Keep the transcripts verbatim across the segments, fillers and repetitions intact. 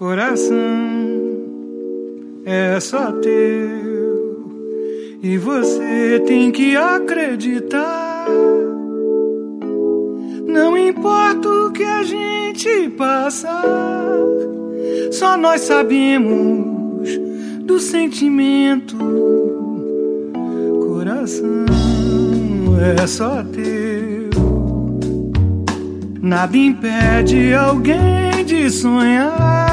Coração é só teu e você tem que acreditar. Não importa o que a gente passar, só nós sabemos do sentimento. Coração é só teu, nada impede alguém de sonhar.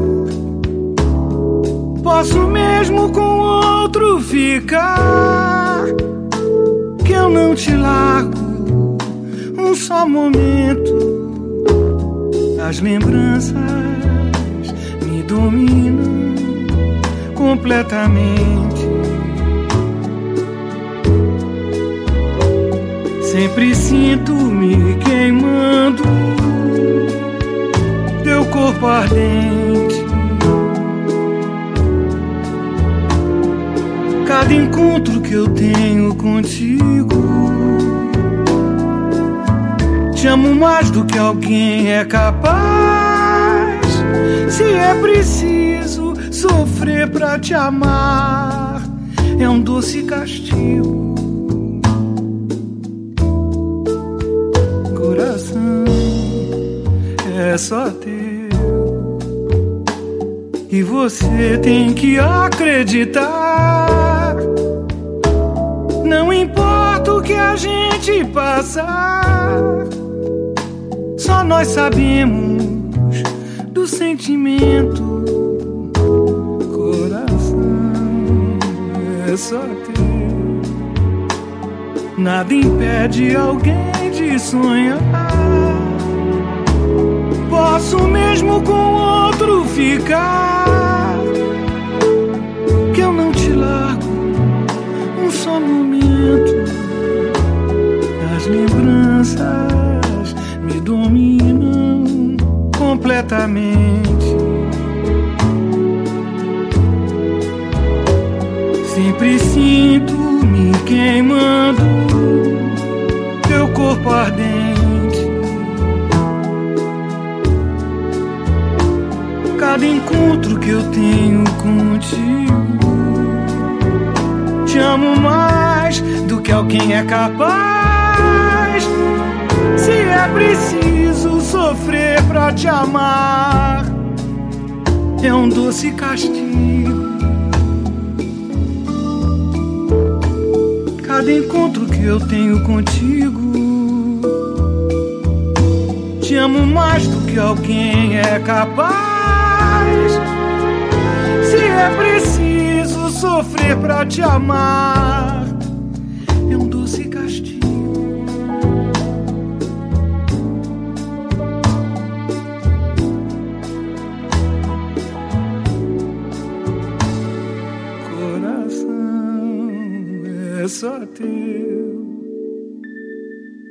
Posso mesmo com outro ficar, que eu não te largo um só momento. As lembranças me dominam completamente. Sempre sinto me queimando, teu corpo ardente. Cada encontro que eu tenho contigo, te amo mais do que alguém é capaz. Se é preciso sofrer pra te amar, é um doce castigo. Coração é só teu e você tem que acreditar. Não importa o que a gente passar, só nós sabemos do sentimento. Coração é só teu, nada impede alguém de sonhar. Posso mesmo com outro ficar, que eu não te largo um só momento. As lembranças me dominam completamente. Sempre sinto me queimando, teu corpo ardente. Cada encontro que eu tenho contigo, te amo mais do que alguém é capaz. Se é preciso sofrer pra te amar, é um doce castigo. Cada encontro que eu tenho contigo, te amo mais do que alguém é capaz. Se é preciso sofrer pra te amar, é um doce castigo. Coração é só teu